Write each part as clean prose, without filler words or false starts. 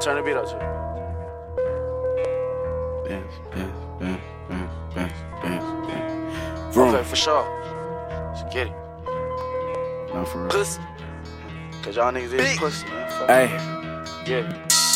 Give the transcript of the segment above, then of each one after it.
Turn the beat up too. Okay, for sure. Let's get it. No, for real. Pussy. Cause y'all niggas is pussy, man. Fuck Hey. yeah.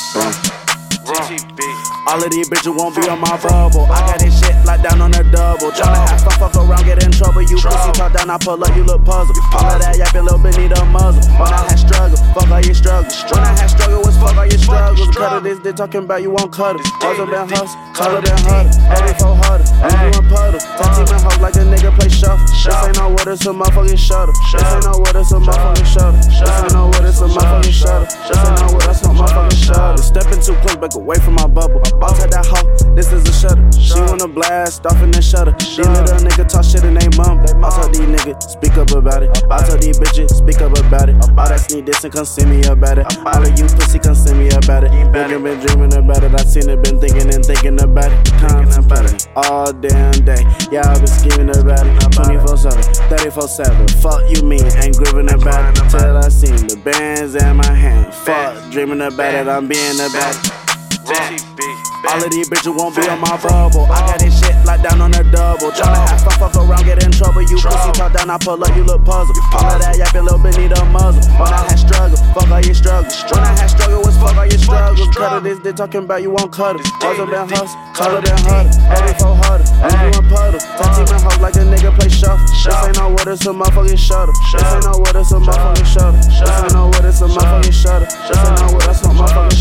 All of these bitches won't be on my bubble. I got this shit locked down on the double. Tryna have fun, fuck around, get in trouble. You pussy talk down, I pull up, you look puzzled. All of that yapping, little bit need a muzzle. When I had struggle, fuck all your struggles. When I had struggle, was fuck all your struggles. Cut of this, they talking about you won't cut it. Hustle been hustle, color been huddle. 84 huddle, I'm doing puddle. Tag team and hoe like a nigga play shuffle. This ain't no what, it's a motherfucking shutter. This ain't no what, it's a motherfucking shutter. This ain't no what, it's a motherfucking shutter. This ain't no what, that's a motherfucking shutter. Stepping too close, back away from my bubble. Bounce at that hoe, this is a shutter. She wanna blast off in the shutter. These little niggas talk shit and they mum. I tell these niggas, speak up about it. I tell these bitches, speak up about it. All that sneak this and come see me about it. All of you pussy, come see me about it. Been dreaming about it. I seen it, been thinking and thinking about it. Contemplating all damn day. Yeah, I been scheming about it. 24/7, 34/7. Fuck you mean, ain't grieving about it. Till I seen the bands in my hand. Fuck dreaming about it, I'm being about it. All of these bitches won't be on my bubble. I got this shit locked down on the double. Tryna have fun, fuck around, get in trouble. You pussy talk down, I pull up, you look puzzled. All of that yapping, little bit need a muzzle. When I had struggle, fuck all your struggles. When I had struggle, was fuck all your struggles. Cut of this, they talking about you won't cut it. Hustle been hustle, color been huddle. 84 huddle, I'm doing puddle. Tag team and hoe like a nigga play shuffle. This ain't no what, it's a motherfucking shutter. This ain't no what, it's a motherfucking shutter. This ain't no what, it's a motherfucking shutter. This ain't no what, that's a motherfucking